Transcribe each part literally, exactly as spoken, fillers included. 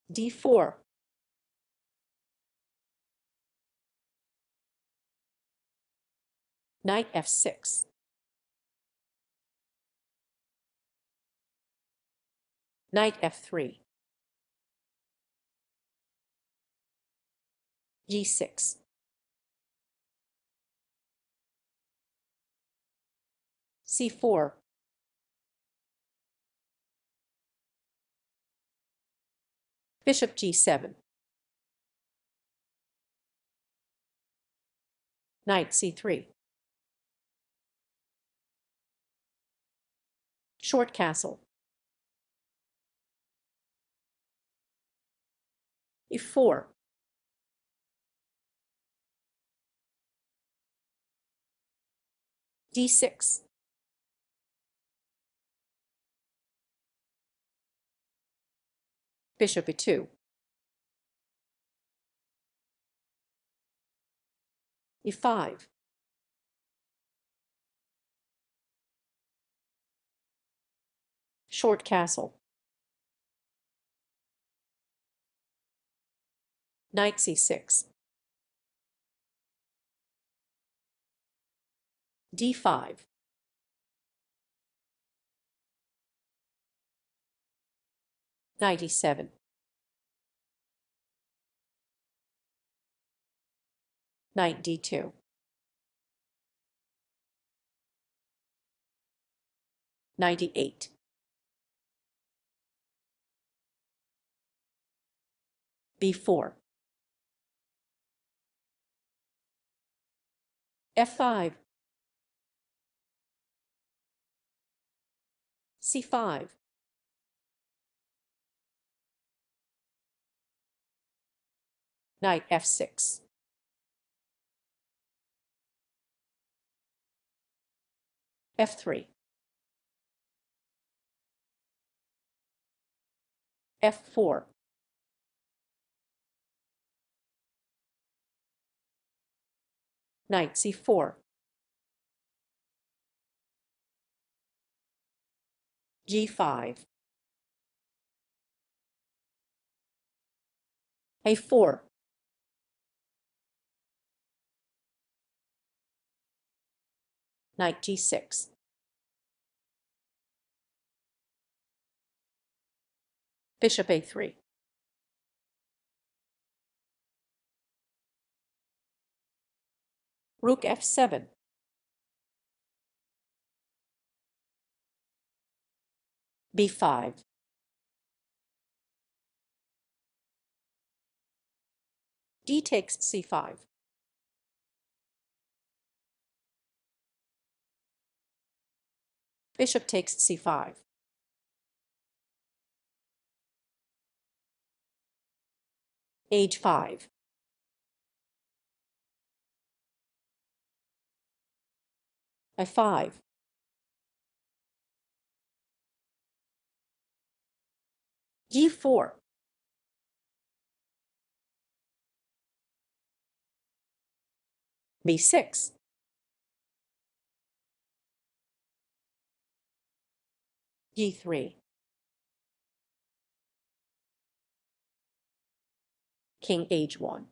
d four, knight f six, knight f three, g six, c four, bishop g seven, knight c three, short castle, e four, d six, bishop e two, e five, short castle, knight c six, d five, knight e seven, knight d two, knight e eight, b four, f five, c five, knight f six, f three, f four, knight c four, g five, a four, knight g six, bishop a three, rook f seven, b five, d takes c five, bishop takes c five, h five, f five, g four, b six, g three, king h one,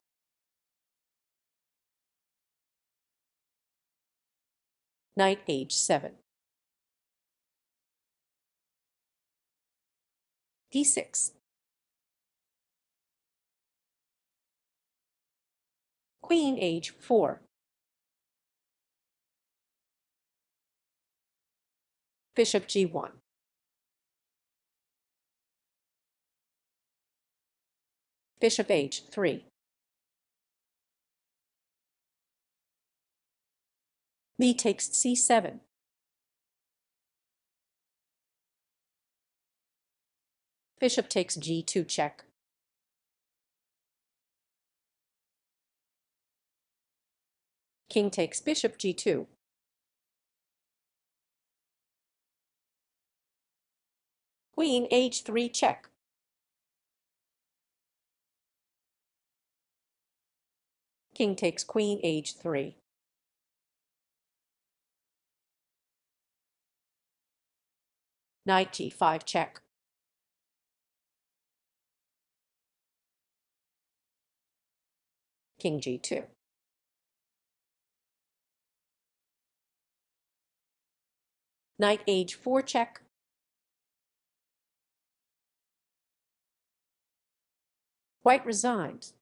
knight h seven, d six, queen h four, bishop g one, bishop h three, b takes c seven, bishop takes g two check, king takes bishop g two, queen h three check, king takes queen h three, knight g five check, king g two. Knight h four check. White resigns.